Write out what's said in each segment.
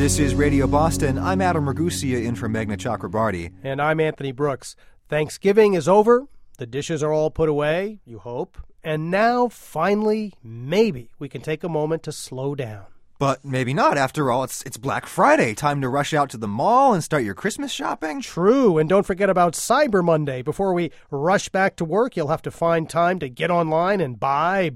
This is Radio Boston. I'm Adam Ragusia in for Meghna Chakrabarti. And I'm Anthony Brooks. Thanksgiving is over. The dishes are all put away, you hope. And now, finally, maybe we can take a moment to slow down. But maybe not. After all, it's Black Friday. Time to rush out to the mall and start your Christmas shopping. True. And don't forget about Cyber Monday. Before we rush back to work, you'll have to find time to get online and buy.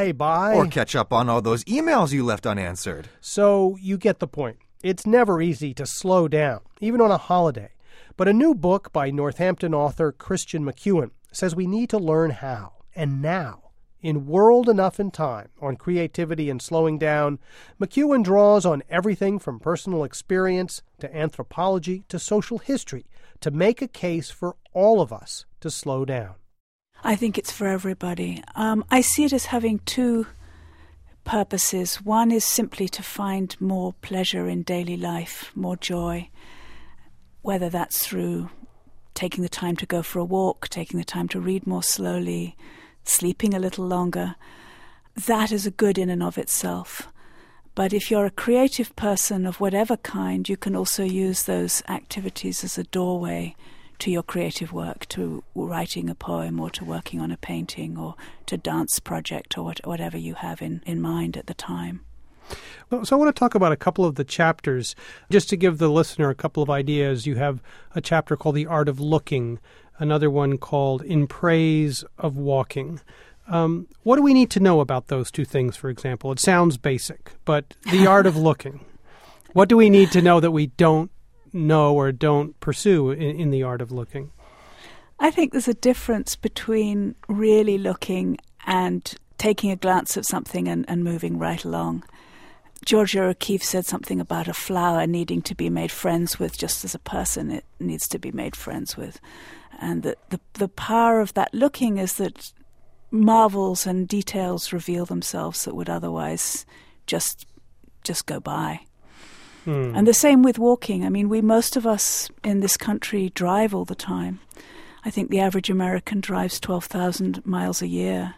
Or catch up on all those emails you left unanswered. So you get the point. It's never easy to slow down, even on a holiday. But a new book by Northampton author Christian McEwen says we need to learn how, and now. In World Enough in Time on creativity and slowing down, McEwen draws on everything from personal experience to anthropology to social history to make a case for all of us to slow down. I think it's for everybody. I see it as having two purposes. One is simply to find more pleasure in daily life, more joy, whether that's through taking the time to go for a walk, taking the time to read more slowly, sleeping a little longer. That is a good in and of itself. But if you're a creative person of whatever kind, you can also use those activities as a doorway to your creative work, to writing a poem or to working on a painting or to dance project or whatever you have in mind at the time. So I want to talk about a couple of the chapters. Just to give the listener a couple of ideas, you have a chapter called The Art of Looking, another one called In Praise of Walking. What do we need to know about those two things, for example? It sounds basic, but the art of looking. What do we need to know that we don't know or don't pursue in the art of looking? I think there's a difference between really looking and taking a glance at something and moving right along. Georgia O'Keeffe said something about a flower needing to be made friends with just as a person it needs to be made friends with. And the power of that looking is that marvels and details reveal themselves that would otherwise just go by. And the same with walking. I mean, most of us in this country drive all the time. I think the average American drives 12,000 miles a year.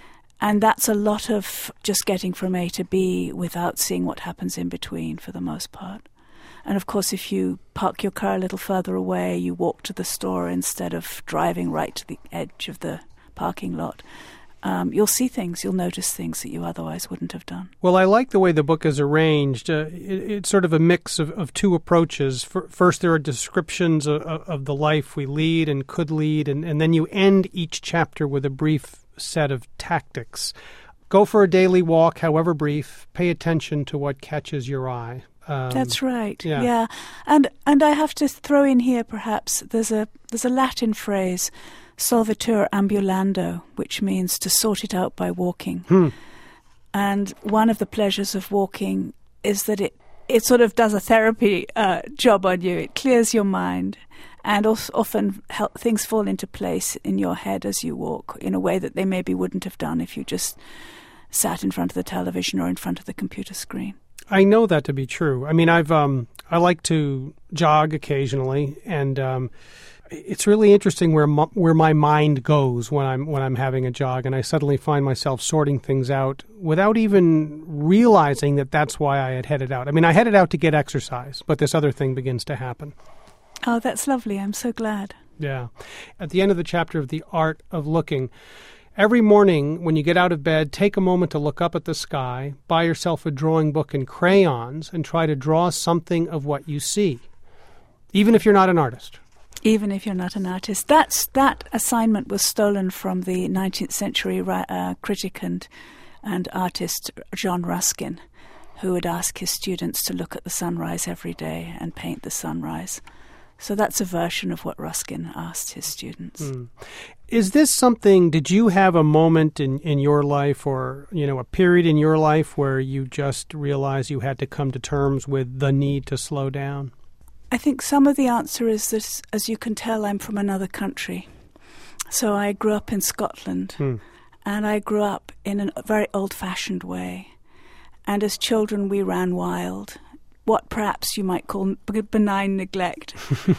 And that's a lot of just getting from A to B without seeing what happens in between for the most part. And of course, if you park your car a little further away, you walk to the store instead of driving right to the edge of the parking lot, you'll see things, you'll notice things that you otherwise wouldn't have done. Well, I like the way the book is arranged. It's sort of a mix of two approaches. First, there are descriptions of the life we lead and could lead, and then you end each chapter with a brief set of tactics. Go for a daily walk, however brief. Pay attention to what catches your eye. That's right. Yeah. And I have to throw in here, perhaps, there's a Latin phrase, solvitur ambulando, which means to sort it out by walking. And one of the pleasures of walking is that it sort of does a therapy job on you. It clears your mind. And also often things fall into place in your head as you walk in a way that they maybe wouldn't have done if you just sat in front of the television or in front of the computer screen. I know that to be true. I mean, I like to jog occasionally, and it's really interesting where my mind goes when I'm having a jog, and I suddenly find myself sorting things out without even realizing that that's why I had headed out. I mean, I headed out to get exercise, but this other thing begins to happen. Oh, that's lovely. I'm so glad. Yeah. At the end of the chapter of The Art of Looking, every morning when you get out of bed, take a moment to look up at the sky, buy yourself a drawing book and crayons, and try to draw something of what you see, even if you're not an artist. Even if you're not an artist. That assignment was stolen from the 19th century critic and artist John Ruskin, who would ask his students to look at the sunrise every day and paint the sunrise. So that's a version of what Ruskin asked his students. Is this something, did you have a moment in your life or, a period in your life where you just realized you had to come to terms with the need to slow down? I think some of the answer is that, as you can tell, I'm from another country. So I grew up in Scotland, and I grew up in a very old-fashioned way. And as children, we ran wild. What perhaps you might call benign neglect.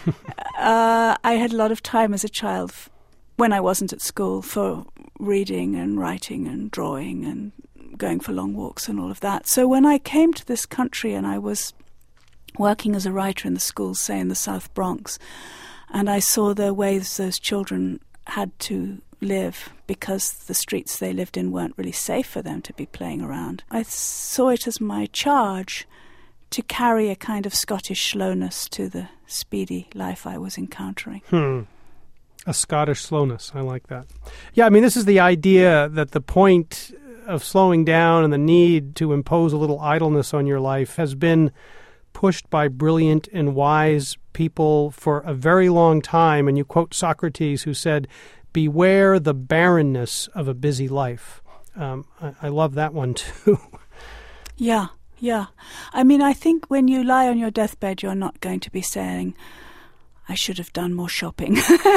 I had a lot of time as a child when I wasn't at school for reading and writing and drawing and going for long walks and all of that. So when I came to this country and I was working as a writer in the schools, say in the South Bronx, and I saw the ways those children had to live because the streets they lived in weren't really safe for them to be playing around. I saw it as my charge to carry a kind of Scottish slowness to the speedy life I was encountering. A Scottish slowness. I like that. Yeah, I mean, this is the idea that the point of slowing down and the need to impose a little idleness on your life has been pushed by brilliant and wise people for a very long time. And you quote Socrates, who said, "Beware the barrenness of a busy life." I love that one, too. Yeah. I mean, I think when you lie on your deathbed, you're not going to be saying, I should have done more shopping.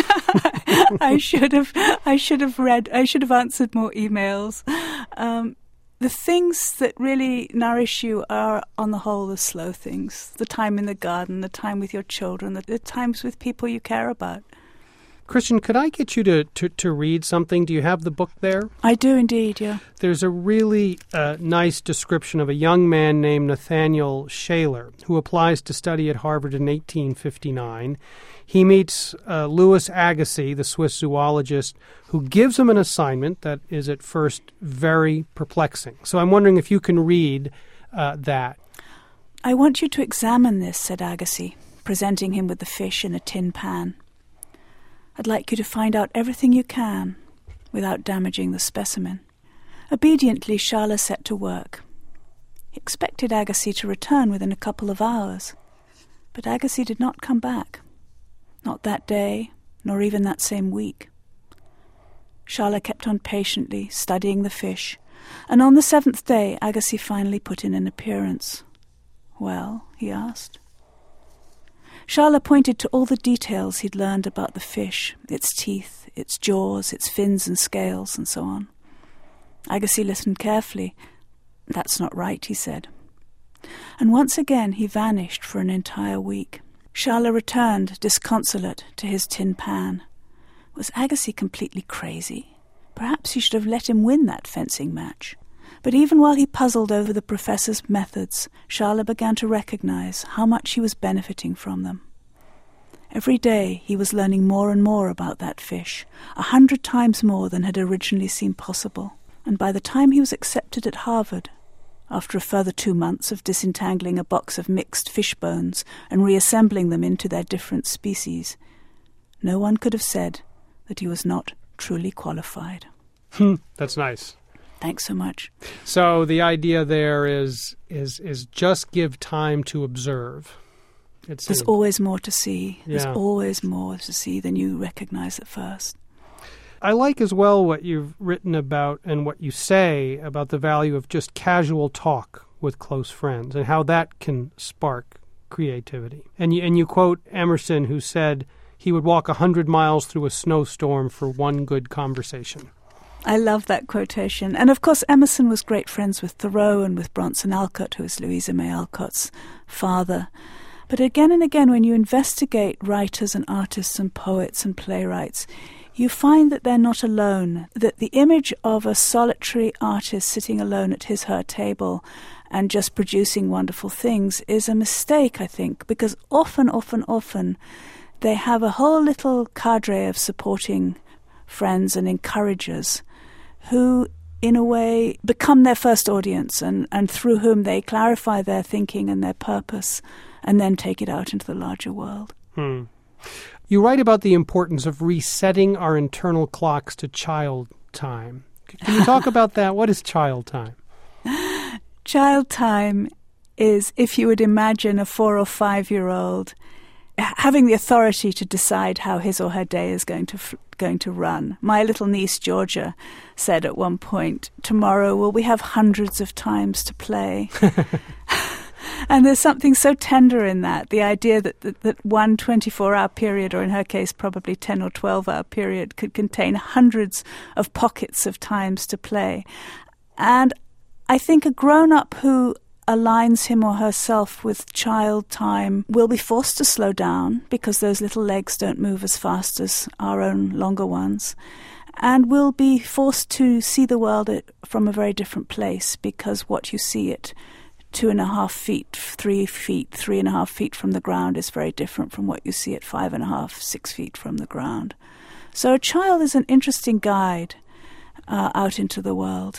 I should have read, I should have answered more emails. The things that really nourish you are, on the whole, the slow things. The time in the garden, the time with your children, the times with people you care about. Christian, could I get you to read something? Do you have the book there? I do indeed, yeah. There's a really nice description of a young man named Nathaniel Shaler who applies to study at Harvard in 1859. He meets Louis Agassiz, the Swiss zoologist, who gives him an assignment that is at first very perplexing. So I'm wondering if you can read that. I want you to examine this, said Agassiz, presenting him with the fish in a tin pan. I'd like you to find out everything you can without damaging the specimen. Obediently, Charles set to work. He expected Agassiz to return within a couple of hours, but Agassiz did not come back. Not that day, nor even that same week. Charles kept on patiently studying the fish, and on the 7th day Agassiz finally put in an appearance. Well, he asked. Charles pointed to all the details he'd learned about the fish, its teeth, its jaws, its fins and scales, and so on. Agassiz listened carefully. That's not right, he said. And once again he vanished for an entire week. Charles returned, disconsolate, to his tin pan. Was Agassiz completely crazy? Perhaps he should have let him win that fencing match. But even while he puzzled over the professor's methods, Charles began to recognize how much he was benefiting from them. Every day he was learning more and more about that fish, 100 times more than had originally seemed possible. And by the time he was accepted at Harvard, after a further 2 months of disentangling a box of mixed fish bones and reassembling them into their different species, no one could have said that he was not truly qualified. That's nice. Thanks so much. So the idea there is just give time to observe. There's always more to see. Yeah. There's always more to see than you recognize at first. I like as well what you've written about and what you say about the value of just casual talk with close friends and how that can spark creativity. And you quote Emerson, who said he would walk 100 miles through a snowstorm for one good conversation. I love that quotation. And of course, Emerson was great friends with Thoreau and with Bronson Alcott, who is Louisa May Alcott's father. But again and again, when you investigate writers and artists and poets and playwrights, you find that they're not alone, that the image of a solitary artist sitting alone at his, her table and just producing wonderful things is a mistake, I think, because often they have a whole little cadre of supporting friends and encouragers who, in a way, become their first audience and through whom they clarify their thinking and their purpose and then take it out into the larger world. You write about the importance of resetting our internal clocks to child time. Can you talk about that? What is child time? Child time is, if you would imagine a 4 or 5-year-old having the authority to decide how his or her day is going to run. My little niece Georgia said at one point, "Tomorrow will we have hundreds of times to play?" And there's something so tender in that, the idea that one 24-hour period, or in her case probably 10 or 12-hour period, could contain hundreds of pockets of times to play. And I think a grown-up who aligns him or herself with child time will be forced to slow down because those little legs don't move as fast as our own longer ones, and will be forced to see the world from a very different place because what you see it 2.5 feet, 3 feet, 3.5 feet from the ground is very different from what you see at 5.5, 6 feet from the ground. So a child is an interesting guide out into the world.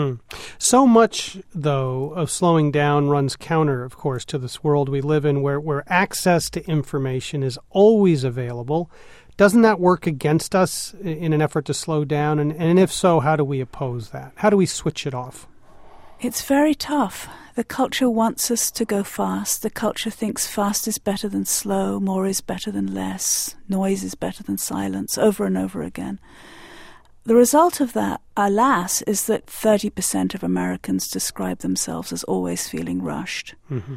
So much, though, of slowing down runs counter, of course, to this world we live in where access to information is always available. Doesn't that work against us in an effort to slow down? And if so, how do we oppose that? How do we switch it off? It's very tough. The culture wants us to go fast. The culture thinks fast is better than slow, more is better than less, noise is better than silence, over and over again. The result of that, alas, is that 30% of Americans describe themselves as always feeling rushed. Mm-hmm.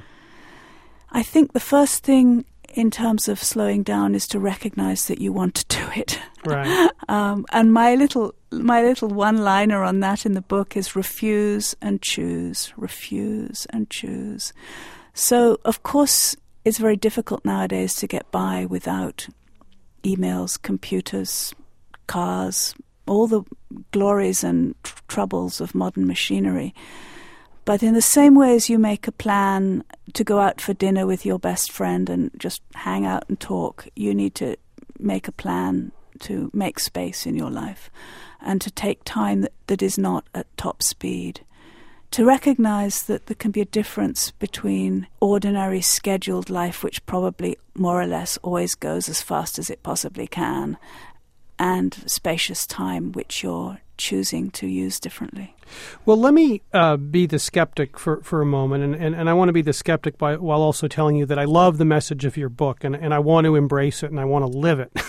I think the first thing in terms of slowing down is to recognize that you want to do it. Right. And my little one-liner on that in the book is refuse and choose, refuse and choose. So, of course, it's very difficult nowadays to get by without emails, computers, cars, all the glories and troubles of modern machinery. But in the same way as you make a plan to go out for dinner with your best friend and just hang out and talk, you need to make a plan to make space in your life and to take time that is not at top speed. To recognize that there can be a difference between ordinary scheduled life, which probably more or less always goes as fast as it possibly can, and spacious time, which you're choosing to use differently. Well, let me be the skeptic for a moment, and I want to be the skeptic while also telling you that I love the message of your book, and I want to embrace it, and I want to live it.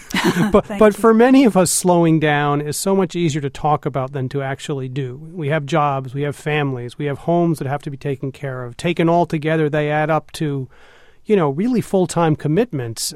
But for many of us, slowing down is so much easier to talk about than to actually do. We have jobs, we have families, we have homes that have to be taken care of. Taken all together, they add up to really full-time commitments.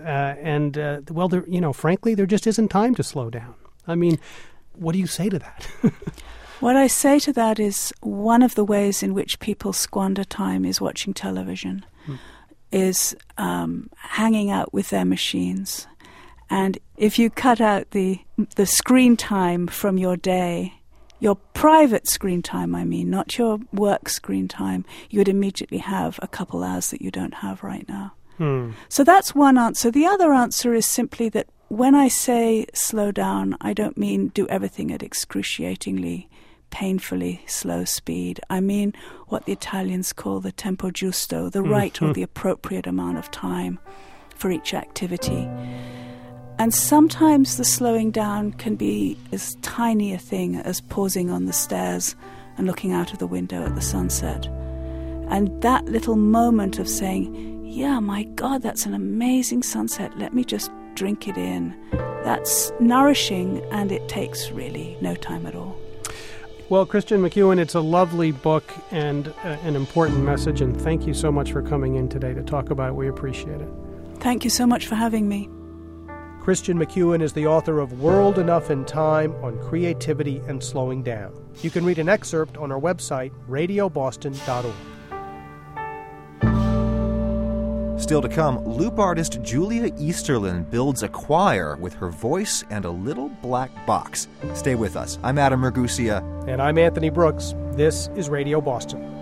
Frankly, there just isn't time to slow down. I mean, what do you say to that? What I say to that is one of the ways in which people squander time is watching television, is hanging out with their machines. And if you cut out the screen time from your day, your private screen time, I mean, not your work screen time, you would immediately have a couple hours that you don't have right now. So that's one answer. The other answer is simply that when I say slow down, I don't mean do everything at excruciatingly, painfully slow speed. I mean what the Italians call the tempo giusto, the right or the appropriate amount of time for each activity. And sometimes the slowing down can be as tiny a thing as pausing on the stairs and looking out of the window at the sunset. And that little moment of saying, yeah, my God, that's an amazing sunset. Let me just drink it in. That's nourishing, and it takes really no time at all. Well, Christian McEwen, it's a lovely book and an important message, and thank you so much for coming in today to talk about it. We appreciate it. Thank you so much for having me. Christian McEwen is the author of World Enough in Time on Creativity and Slowing Down. You can read an excerpt on our website, radioboston.org. Still to come, loop artist Julia Easterlin builds a choir with her voice and a little black box. Stay with us. I'm Adam Mergusia. And I'm Anthony Brooks. This is Radio Boston.